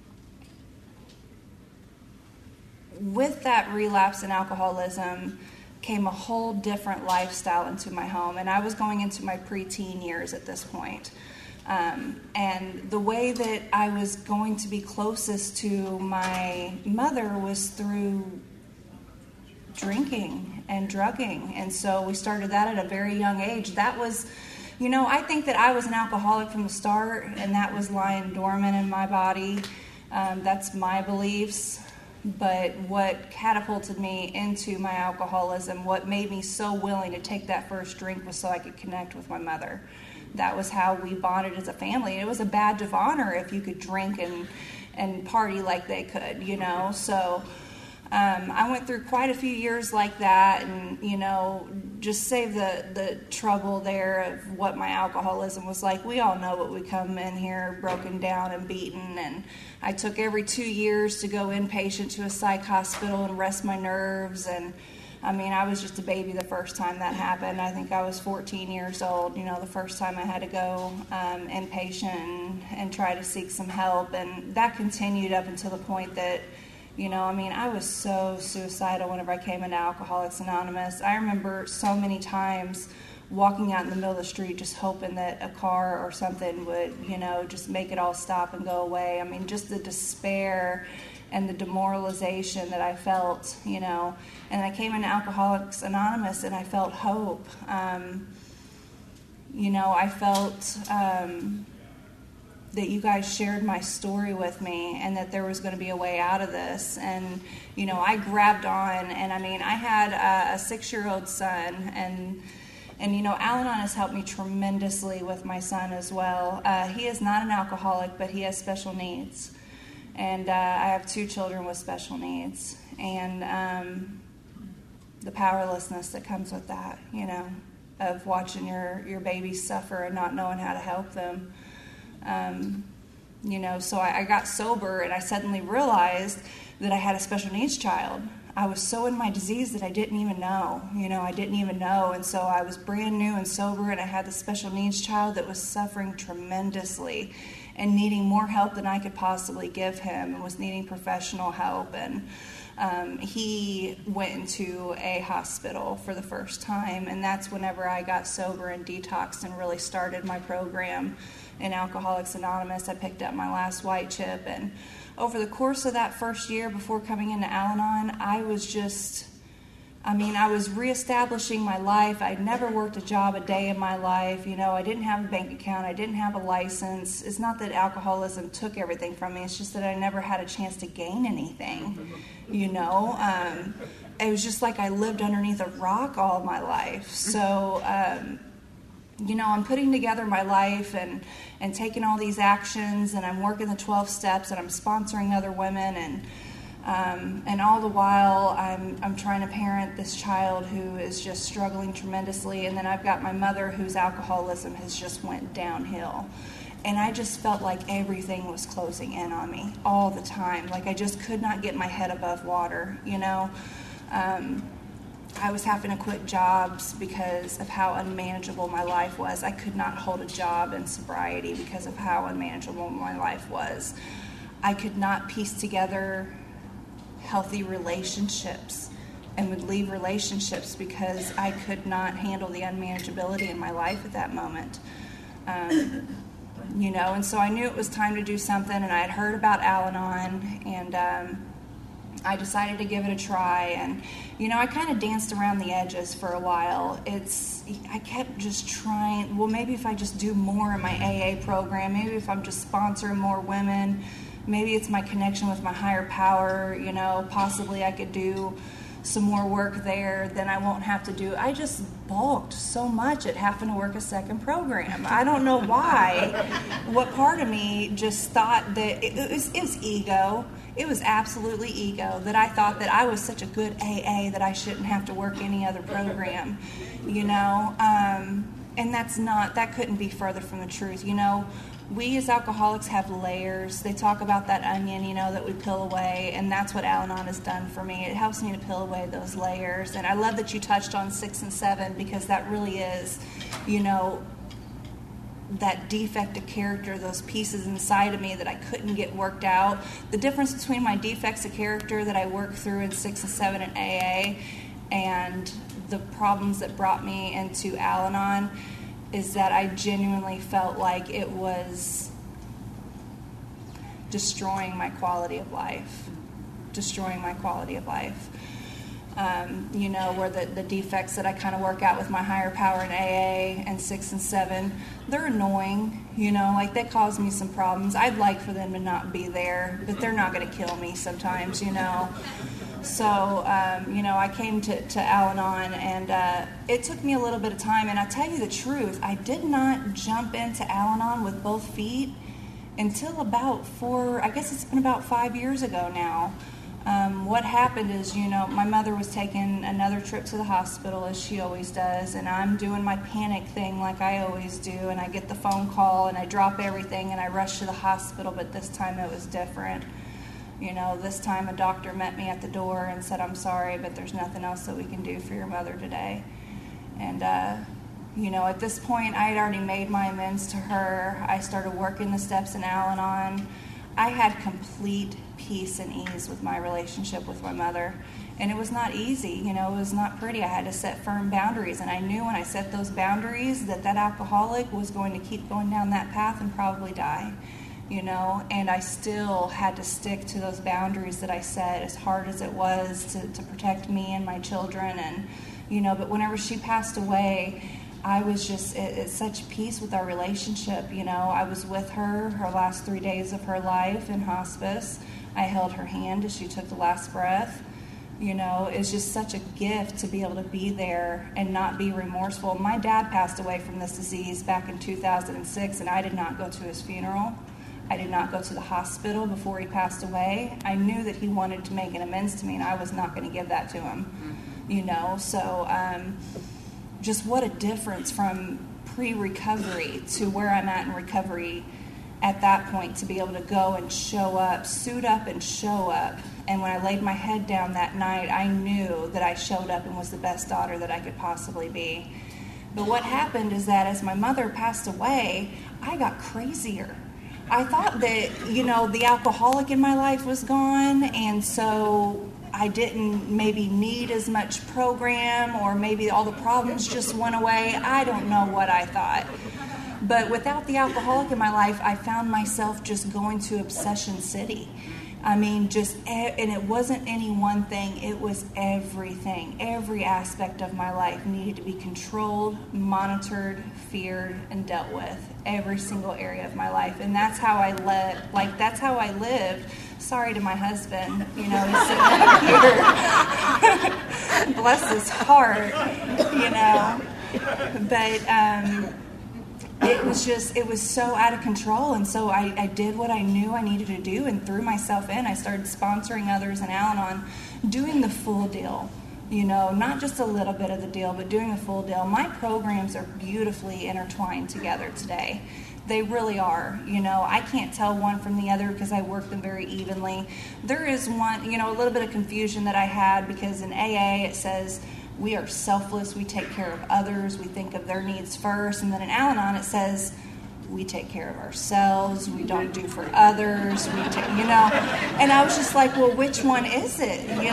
Speaker 7: with that relapse in alcoholism came a whole different lifestyle into my home, and I was going into my preteen years at this point. Um, and the way that I was going to be closest to my mother was through drinking and drugging. And so we started that at a very young age. That was, you know, I think that I was an alcoholic from the start, and that was lying dormant in my body. Um, that's my beliefs. But what catapulted me into my alcoholism, what made me so willing to take that first drink, was so I could connect with my mother. That was how we bonded as a family. It was a badge of honor if you could drink and and party like they could, you know. So um, I went through quite a few years like that, and, you know, just save the, the trouble there of what my alcoholism was like. We all know what we come in here broken down and beaten, and I took every two years to go inpatient to a psych hospital and rest my nerves, and I mean, I was just a baby the first time that happened. I think I was fourteen years old, you know, the first time I had to go um, inpatient and, and try to seek some help. And that continued up until the point that, you know, I mean, I was so suicidal whenever I came into Alcoholics Anonymous. I remember so many times walking out in the middle of the street just hoping that a car or something would, you know, just make it all stop and go away. I mean, just the despair and the demoralization that I felt, you know. And I came into Alcoholics Anonymous and I felt hope. Um, you know, I felt um, that you guys shared my story with me and that there was going to be a way out of this. And, you know, I grabbed on, and I mean, I had a, a six-year-old son, and And, you know, Al-Anon has helped me tremendously with my son as well. Uh, he is not an alcoholic, but he has special needs. And uh, I have two children with special needs. And um, the powerlessness that comes with that, you know, of watching your, your babies suffer and not knowing how to help them. Um, you know, so I, I got sober, and I suddenly realized that I had a special needs child. I was so in my disease that I didn't even know, you know, I didn't even know. And so I was brand new and sober, and I had the special needs child that was suffering tremendously and needing more help than I could possibly give him, and was needing professional help. And um, he went into a hospital for the first time, and that's whenever I got sober and detoxed and really started my program in Alcoholics Anonymous. I picked up my last white chip, and over the course of that first year before coming into Al-Anon, I was just, I mean, I was reestablishing my life. I'd never worked a job a day in my life. You know, I didn't have a bank account. I didn't have a license. It's not that alcoholism took everything from me. It's just that I never had a chance to gain anything, you know. Um, it was just like I lived underneath a rock all my life. So, um, you know, I'm putting together my life and, and taking all these actions, and I'm working the twelve steps, and I'm sponsoring other women, and um, and all the while I'm I'm trying to parent this child who is just struggling tremendously. And then I've got my mother whose alcoholism has just went downhill. And I just felt like everything was closing in on me all the time. Like I just could not get my head above water, you know. Um, I was having to quit jobs because of how unmanageable my life was. I could not hold a job in sobriety because of how unmanageable my life was. I could not piece together healthy relationships and would leave relationships because I could not handle the unmanageability in my life at that moment. Um, you know, and so I knew it was time to do something, and I had heard about Al-Anon, and um, I decided to give it a try. And, you know, I kind of danced around the edges for a while. It's, I kept just trying, well, maybe if I just do more in my A A program, maybe if I'm just sponsoring more women, maybe it's my connection with my higher power, you know, possibly I could do some more work there, then I won't have to do, I just balked so much at having to work a second program. I don't know why. What part of me just thought that, it, it, was, it was ego. It was absolutely ego, that I thought that I was such a good A A that I shouldn't have to work any other program, you know, um, and that's not, that couldn't be further from the truth. You know, we as alcoholics have layers. They talk about that onion, you know, that we peel away, and that's what Al-Anon has done for me. It helps me to peel away those layers. And I love that you touched on six and seven, because that really is, you know, that defect of character, those pieces inside of me that I couldn't get worked out. The difference between my defects of character that I worked through in six and seven in A A and the problems that brought me into Al-Anon is that I genuinely felt like it was destroying my quality of life. Destroying my quality of life. Um, you know, where the, the defects that I kind of work out with my higher power in A A and six and seven, they're annoying, you know, like they cause me some problems. I'd like for them to not be there, but they're not going to kill me sometimes, you know. So, um, you know, I came to, to Al-Anon, and uh, it took me a little bit of time, and I'll tell you the truth, I did not jump into Al-Anon with both feet until about four, I guess it's been about five years ago now. Um, what happened is, you know, my mother was taking another trip to the hospital, as she always does, and I'm doing my panic thing like I always do, and I get the phone call, and I drop everything, and I rush to the hospital, but this time it was different. You know, this time a doctor met me at the door and said, I'm sorry, but there's nothing else that we can do for your mother today. And, uh, you know, at this point, I had already made my amends to her. I started working the steps in Al-Anon. I had complete peace and ease with my relationship with my mother. And it was not easy, you know, it was not pretty. I had to set firm boundaries. And I knew when I set those boundaries that that alcoholic was going to keep going down that path and probably die, you know. And I still had to stick to those boundaries that I set, as hard as it was to, to protect me and my children. And, you know, but whenever she passed away, I was just at, at such peace with our relationship, you know. I was with her her last three days of her life in hospice. I held her hand as she took the last breath. You know, it's just such a gift to be able to be there and not be remorseful. My dad passed away from this disease back in two thousand six, and I did not go to his funeral. I did not go to the hospital before he passed away. I knew that he wanted to make an amends to me, and I was not going to give that to him, mm-hmm. you know. So um, just what a difference from pre-recovery to where I'm at in recovery at that point, to be able to go and show up, suit up and show up. And when I laid my head down that night, I knew that I showed up and was the best daughter that I could possibly be. But what happened is that as my mother passed away, I got crazier. I thought that, you know, the alcoholic in my life was gone, and so I didn't maybe need as much program, or maybe all the problems just went away. I don't know what I thought. But without the alcoholic in my life, I found myself just going to Obsession City. I mean, just, and it wasn't any one thing, it was everything. Every aspect of my life needed to be controlled, monitored, feared, and dealt with. Every single area of my life. And that's how I led, like, that's how I lived. Sorry to my husband, you know, he's sitting up here. Bless his heart, you know. But, um... it was just, it was so out of control, and so I, I did what I knew I needed to do and threw myself in. I started sponsoring others in Al-Anon, doing the full deal, you know, not just a little bit of the deal, but doing the full deal. My programs are beautifully intertwined together today. They really are, you know. I can't tell one from the other because I work them very evenly. There is one, you know, a little bit of confusion that I had, because in A A it says, we are selfless, we take care of others, we think of their needs first. And then in Al-Anon it says, we take care of ourselves, we don't do for others, we take, you know. And I was just like, well, which one is it, you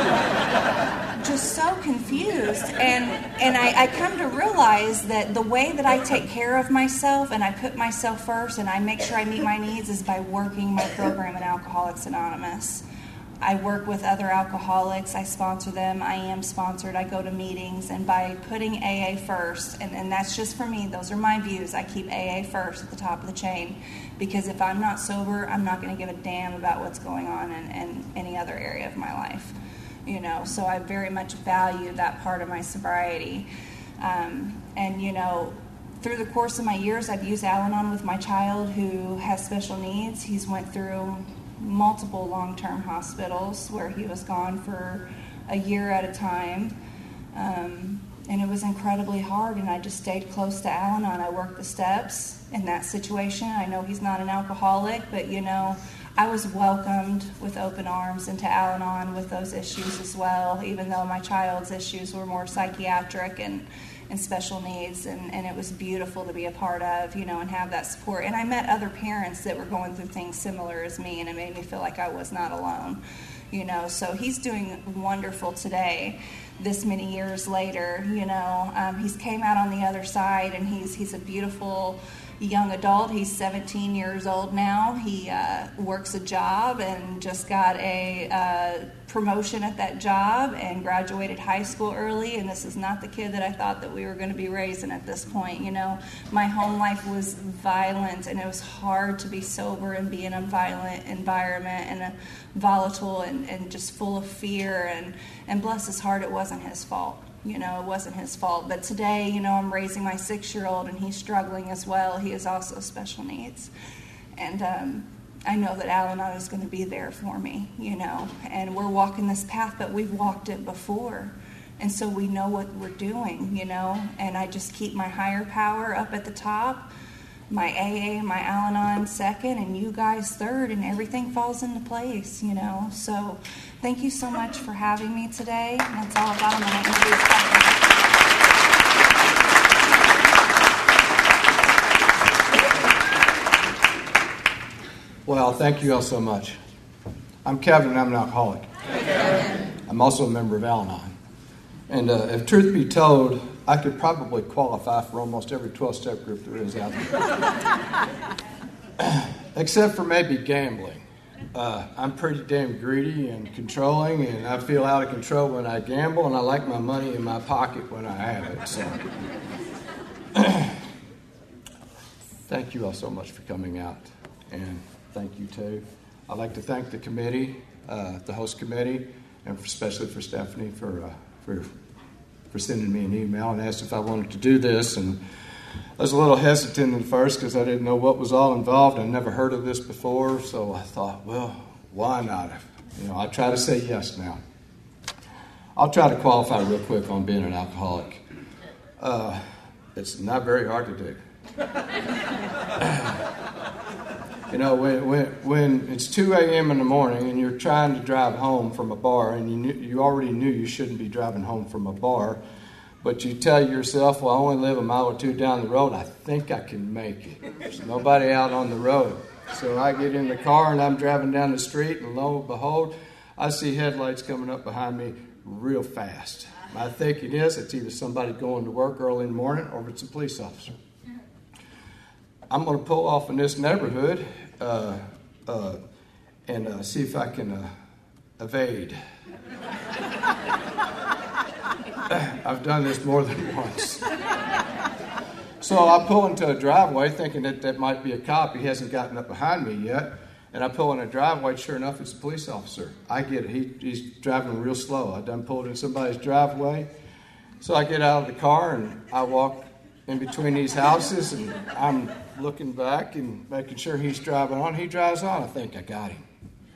Speaker 7: know? Just so confused. And and I, I come to realize that the way that I take care of myself and I put myself first and I make sure I meet my needs is by working my program in Alcoholics Anonymous. I work with other alcoholics, I sponsor them, I am sponsored, I go to meetings, and by putting A A first, and, and that's just for me, those are my views, I keep A A first at the top of the chain, because if I'm not sober, I'm not going to give a damn about what's going on in, in any other area of my life, you know, so I very much value that part of my sobriety, um, and you know, through the course of my years, I've used Al-Anon with my child who has special needs. He's went through multiple long-term hospitals where he was gone for a year at a time, um, and it was incredibly hard, and I just stayed close to Al-Anon. I worked the steps in that situation. I know he's not an alcoholic, but you know, I was welcomed with open arms into Al-Anon with those issues as well, even though my child's issues were more psychiatric and and special needs, and, and it was beautiful to be a part of, you know, and have that support. And I met other parents that were going through things similar as me, and it made me feel like I was not alone, you know. So he's doing wonderful today, this many years later, you know. Um, he's came out on the other side, and he's he's a beautiful young adult. He's seventeen years old now. He uh, works a job and just got a uh, promotion at that job and graduated high school early. And this is not the kid that I thought that we were going to be raising at this point. You know, my home life was violent, and it was hard to be sober and be in a violent environment and a volatile and, and just full of fear. And, and bless his heart, it wasn't his fault. You know, it wasn't his fault. But today, you know, I'm raising my six-year-old, and he's struggling as well. He is also special needs. And um, I know that Al-Anon is going to be there for me, you know. And we're walking this path, but we've walked it before. And so we know what we're doing, you know. And I just keep my higher power up at the top, my A A and my Al-Anon second, and you guys third, and everything falls into place, you know. So thank you so much for having me today. And that's all about my introduce
Speaker 2: Well, thank you all so much. I'm Kevin, and I'm an alcoholic. I'm also a member of Al-Anon. And uh, if truth be told, I could probably qualify for almost every twelve-step group there is out there. Except for maybe gambling. Uh, I'm pretty damn greedy and controlling, and I feel out of control when I gamble, and I like my money in my pocket when I have it. So, thank you all so much for coming out, and thank you too. I'd like to thank the committee, uh, the host committee, and especially for Stephanie for uh, for for sending me an email and asked if I wanted to do this. And I was a little hesitant at first because I didn't know what was all involved. I'd never heard of this before, so I thought, well, why not? You know, I try to say yes now. I'll try to qualify real quick on being an alcoholic. Uh, it's not very hard to do. You know, when, when when it's two a.m. in the morning and you're trying to drive home from a bar, and you knew, you already knew you shouldn't be driving home from a bar, but you tell yourself, well, I only live a mile or two down the road. I think I can make it. There's nobody out on the road. So I get in the car and I'm driving down the street, and lo and behold, I see headlights coming up behind me real fast. My thinking is it's either somebody going to work early in the morning or it's a police officer. I'm going to pull off in this neighborhood uh, uh, and uh, see if I can uh, evade. I've done this more than once. So I pull into a driveway thinking that that might be a cop. He hasn't gotten up behind me yet. And I pull in a driveway. Sure enough, it's a police officer. I get it. He, he's driving real slow. I done pulled in somebody's driveway. So I get out of the car and I walk in between these houses, and I'm looking back and making sure he's driving on. He drives on. I think I got him.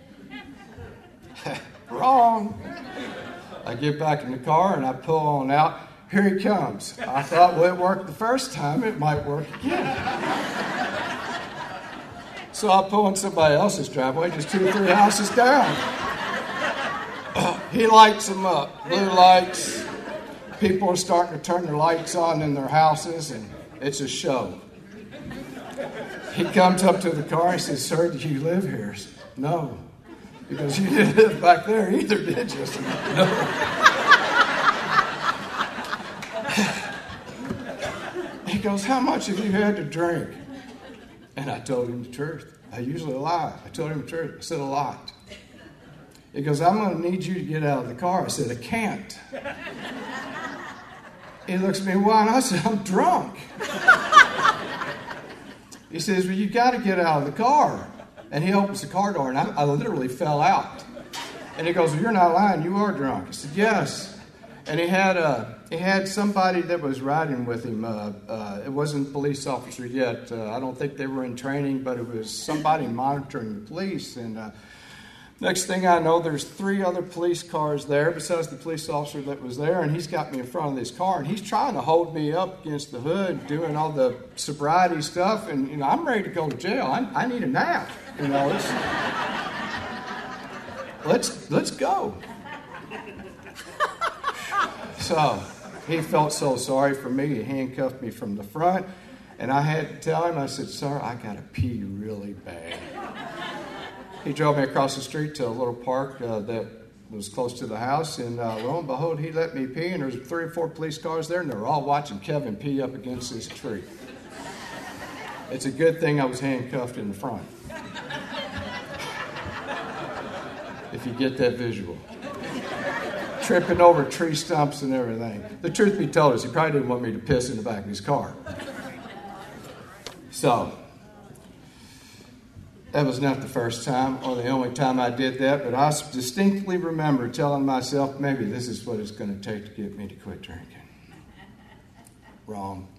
Speaker 2: Wrong. I get back in the car and I pull on out. Here he comes. I thought, well, it worked the first time. It might work again. So I pull in somebody else's driveway, just two or three houses down. He lights them up. Blue lights. People are starting to turn their lights on in their houses, and it's a show. He comes up to the car. He says, "Sir, do you live here?" I said, "No." Because you didn't live back there either, did you? I said, "No." He goes, "How much have you had to drink?" And I told him the truth. I usually lie. I told him the truth. I said, "A lot." He goes, "I'm going to need you to get out of the car." I said, "I can't." He looks at me, "Why?" And I said, "I'm drunk." He says, "Well, you got to get out of the car." And he opens the car door, and I, I literally fell out. And he goes, "Well, you're not lying. You are drunk." I said, "Yes." And he had uh, he had somebody that was riding with him. Uh, uh, it wasn't a police officer yet. Uh, I don't think they were in training, but it was somebody monitoring the police. And uh, next thing I know, there's three other police cars there besides the police officer that was there, and he's got me in front of this car, and he's trying to hold me up against the hood, doing all the sobriety stuff, and you know, I'm ready to go to jail. I, I need a nap. You know, it's, let's let's go. So he felt so sorry for me. He handcuffed me from the front, and I had to tell him, I said, "Sir, I got to pee really bad." He drove me across the street to a little park uh, that was close to the house, and uh, lo and behold, he let me pee, and there was three or four police cars there, and they were all watching Kevin pee up against this tree. It's a good thing I was handcuffed in the front. If you get that visual. Tripping over tree stumps and everything. The truth be told is he probably didn't want me to piss in the back of his car. So, that was not the first time or the only time I did that, but I distinctly remember telling myself, maybe this is what it's going to take to get me to quit drinking. Wrong.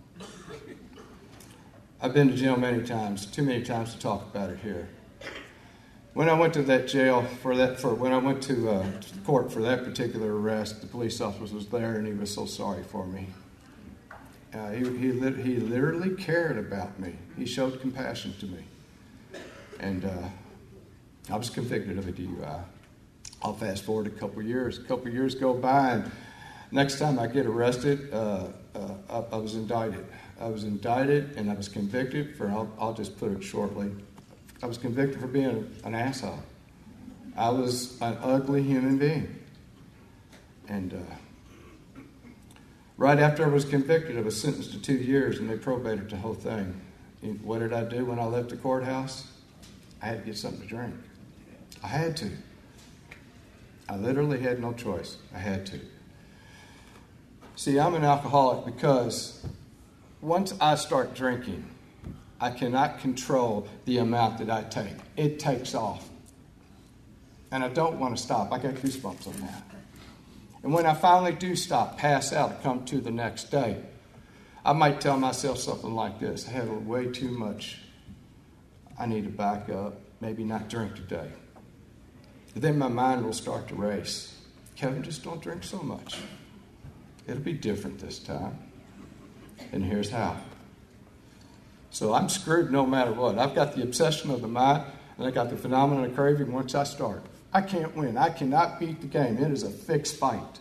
Speaker 2: I've been to jail many times, too many times to talk about it here. When I went to that jail for that, for when I went to, uh, to court for that particular arrest, the police officer was there, and he was so sorry for me. Uh, he he he literally cared about me. He showed compassion to me, and uh, I was convicted of a D U I. I'll fast forward a couple years. A couple years go by, and next time I get arrested, uh, uh, I, I was indicted. I was indicted, and I was convicted for. I'll, I'll just put it shortly. I was convicted for being an asshole. I was an ugly human being. And uh, right after I was convicted, I was sentenced to two years, and they probated the whole thing. And what did I do when I left the courthouse? I had to get something to drink. I had to. I literally had no choice. I had to. See, I'm an alcoholic because once I start drinking, I cannot control the amount that I take. It takes off. And I don't want to stop. I got goosebumps on that. And when I finally do stop, pass out, come to the next day, I might tell myself something like this. I had way too much. I need to back up, maybe not drink today. But then my mind will start to race. Kevin, just don't drink so much. It'll be different this time. And here's how. So I'm screwed no matter what. I've got the obsession of the mind, and I got the phenomenon of craving once I start. I can't win. I cannot beat the game. It is a fixed fight.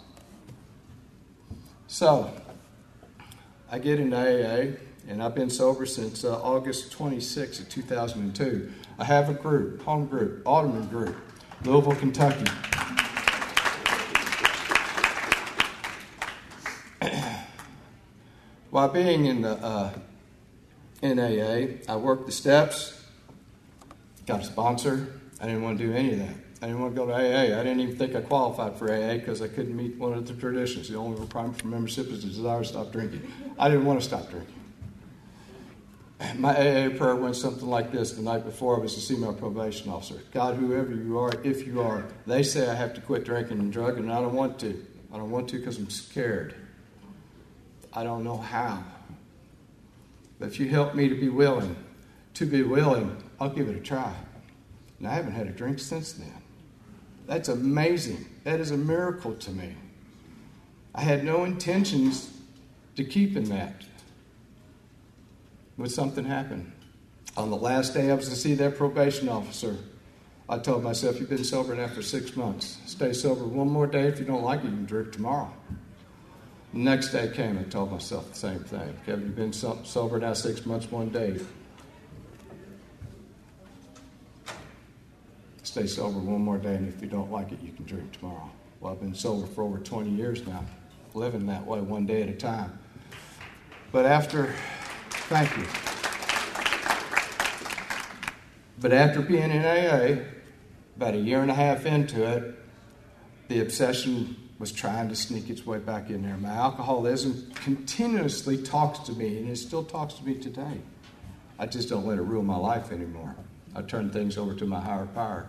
Speaker 2: So I get into A A, and I've been sober since uh, August twenty-sixth of two thousand two. I have a group, home group, Alderman group, Louisville, Kentucky. While being in the uh, in A A, I worked the steps, got a sponsor. I didn't want to do any of that. I didn't want to go to A A. I didn't even think I qualified for A A because I couldn't meet one of the traditions. The only requirement for membership is the desire to stop drinking. I didn't want to stop drinking. My A A prayer went something like this the night before I was to see my probation officer. God, whoever you are, if you are, they say I have to quit drinking and drugging, and I don't want to. I don't want to because I'm scared. I don't know how. But if you help me to be willing, to be willing, I'll give it a try. And I haven't had a drink since then. That's amazing. That is a miracle to me. I had no intentions to keeping that. But something happened. On the last day I was to see that probation officer, I told myself, you've been sober now for six months. Stay sober one more day. If you don't like it, you can drink tomorrow. The next day came, I told myself the same thing. Kevin, you've been so- sober now six months, one day. Stay sober one more day, and if you don't like it, you can drink tomorrow. Well, I've been sober for over twenty years now, living that way one day at a time. But after, thank you. But after being in A A, about a year and a half into it, the obsession was trying to sneak its way back in there. My alcoholism continuously talks to me, and it still talks to me today. I just don't let it rule my life anymore. I turn things over to my higher power.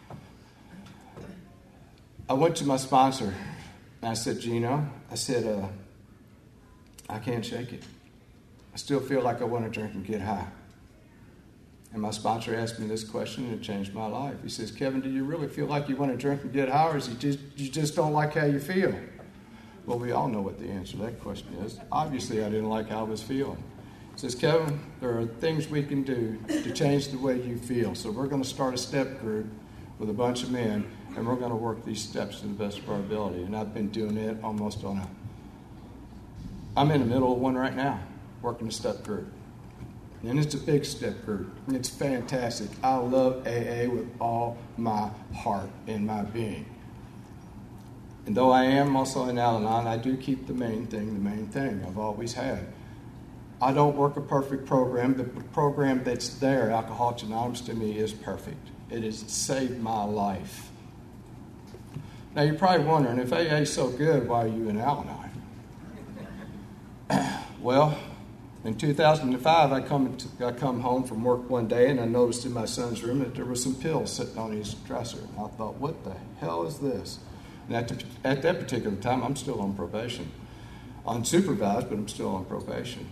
Speaker 2: I went to my sponsor, and I said, Gino, I said, uh, I can't shake it. I still feel like I want to drink and get high. And my sponsor asked me this question, and it changed my life. He says, Kevin, do you really feel like you want to drink and get high, or is you just, you just don't like how you feel? Well, we all know what the answer to that question is. Obviously, I didn't like how I was feeling. He says, Kevin, there are things we can do to change the way you feel. So we're going to start a step group with a bunch of men, and we're going to work these steps to the best of our ability. And I've been doing it almost on a... I'm in the middle of one right now, working a step group. And it's a big step group. It's fantastic. I love A A with all my heart and my being. And though I am also in Al-Anon, I do keep the main thing the main thing I've always had. I don't work a perfect program. The program that's there, Alcoholics Anonymous, to me is perfect. It has saved my life. Now, you're probably wondering, if A A is so good, why are you in Al-Anon? Well, in two thousand five, I come, to, I come home from work one day, and I noticed in my son's room that there were some pills sitting on his dresser. And I thought, what the hell is this? And at, the, at that particular time, I'm still on probation. Unsupervised, but I'm still on probation.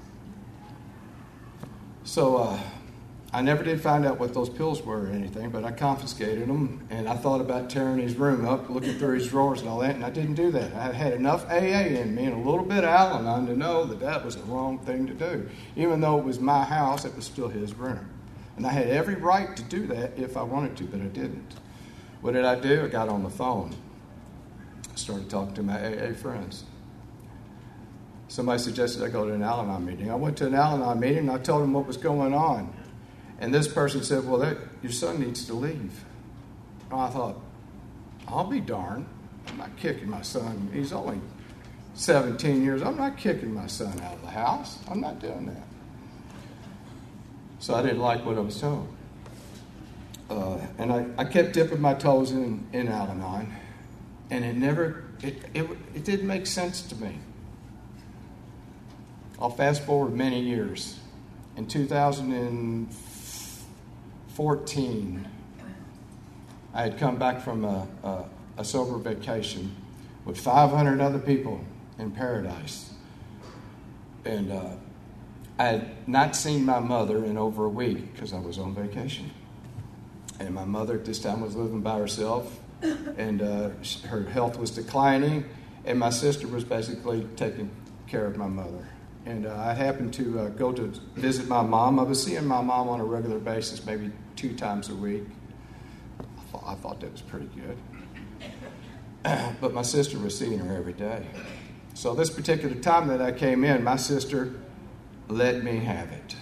Speaker 2: So uh, I never did find out what those pills were or anything, but I confiscated them, and I thought about tearing his room up, looking through his drawers and all that, and I didn't do that. I had enough A A in me and a little bit of Al-Anon to know that that was the wrong thing to do. Even though it was my house, it was still his room. And I had every right to do that if I wanted to, but I didn't. What did I do? I got on the phone. I started talking to my A A friends. Somebody suggested I go to an Al-Anon meeting. I went to an Al-Anon meeting, and I told them what was going on. And this person said, well, that, your son needs to leave. And I thought, I'll be darned. I'm not kicking my son. He's only seventeen years. I'm not kicking my son out of the house. I'm not doing that. So I didn't like what I was told. Uh, and I, I kept dipping my toes in, in Al-Anon. And it never, it, it, it didn't make sense to me. I'll fast forward many years. In two thousand fourteen, I had come back from a, a, a sober vacation with five hundred other people in Paradise. And uh, I had not seen my mother in over a week because I was on vacation. And my mother at this time was living by herself, and uh, her health was declining, and my sister was basically taking care of my mother. And uh, I happened to uh, go to visit my mom. I was seeing my mom on a regular basis, maybe two times a week. I thought, I thought that was pretty good. But my sister was seeing her every day. So this particular time that I came in, my sister let me have it.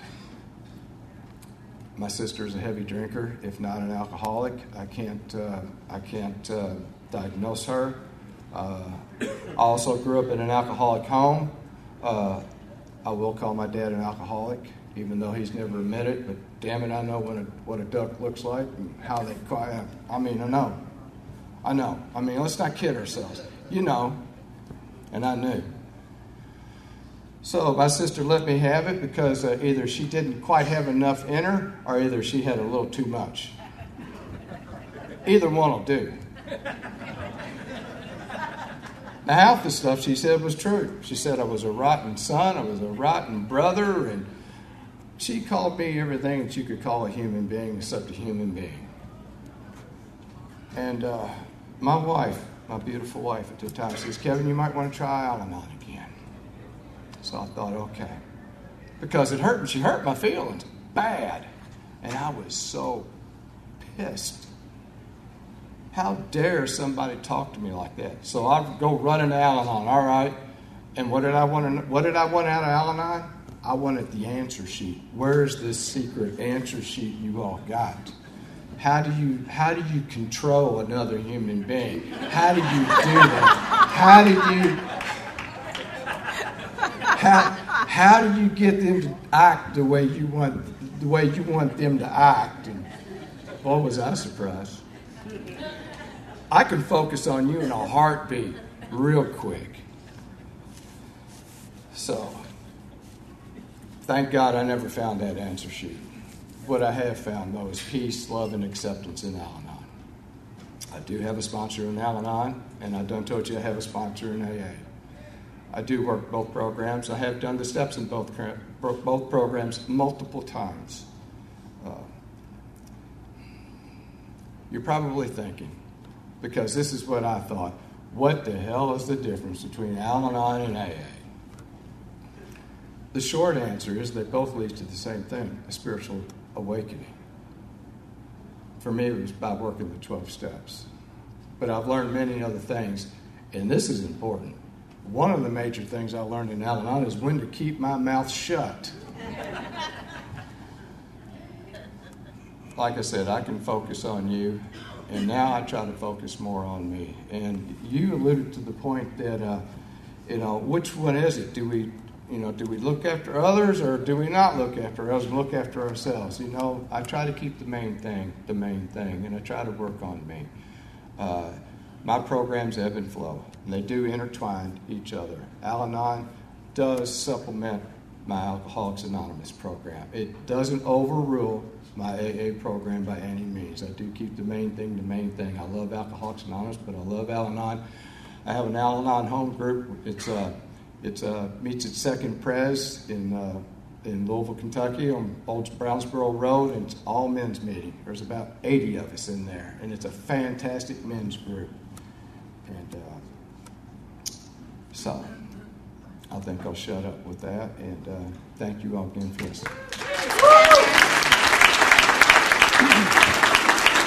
Speaker 2: My sister is a heavy drinker, if not an alcoholic. I can't, uh, I can't uh, diagnose her. Uh, I also grew up in an alcoholic home. Uh, I will call my dad an alcoholic, even though he's never admitted it. But damn it, I know what a, what a duck looks like and how they. I mean, I know, I know. I mean, let's not kid ourselves. You know, and I knew. So my sister let me have it because uh, either she didn't quite have enough in her, or either she had a little too much. Either one will do. Now, half the stuff she said was true. She said I was a rotten son, I was a rotten brother, and she called me everything that you could call a human being except a human being. And uh, my wife, my beautiful wife at the time, says, Kevin, you might want to try Al-Anon again. So I thought, okay. Because it hurt, she hurt my feelings bad. And I was so pissed. How dare somebody talk to me like that? So I go running to Al-Anon, all right. And what did I want to, what did I want out of Al-Anon? I wanted the answer sheet. Where's this secret answer sheet you all got? How do you how do you control another human being? How do you do that? How do you how how do you get them to act the way you want the way you want them to act? And boy, was I surprised. I can focus on you in a heartbeat real quick. So, thank God I never found that answer sheet. What I have found, though, is peace, love, and acceptance in Al-Anon. I do have a sponsor in Al-Anon, and I done told you I have a sponsor in A A. I do work both programs. I have done the steps in both both programs multiple times. Uh, you're probably thinking, because this is what I thought, what the hell is the difference between Al-Anon and A A? The short answer is they both lead to the same thing, a spiritual awakening. For me, it was by working the twelve steps. But I've learned many other things, and this is important. One of the major things I learned in Al-Anon is when to keep my mouth shut. Like I said, I can focus on you, and now I try to focus more on me. And you alluded to the point that, uh, you know, which one is it? Do we, You know, do we look after others or do we not look after others and look after ourselves? You know, I try to keep the main thing the main thing, and I try to work on me. Uh, my programs ebb and flow, and they do intertwine each other. Al-Anon does supplement my Alcoholics Anonymous program. It doesn't overrule my A A program by any means. I do keep the main thing the main thing. I love Alcoholics Anonymous, but I love Al-Anon. I have an Al-Anon home group. It's uh, it's uh, meets at Second Pres in uh, in Louisville, Kentucky, on Old Brownsboro Road, and it's all men's meeting. There's about eighty of us in there, and it's a fantastic men's group. And uh, so, I think I'll shut up with that, and uh, thank you all again for listening.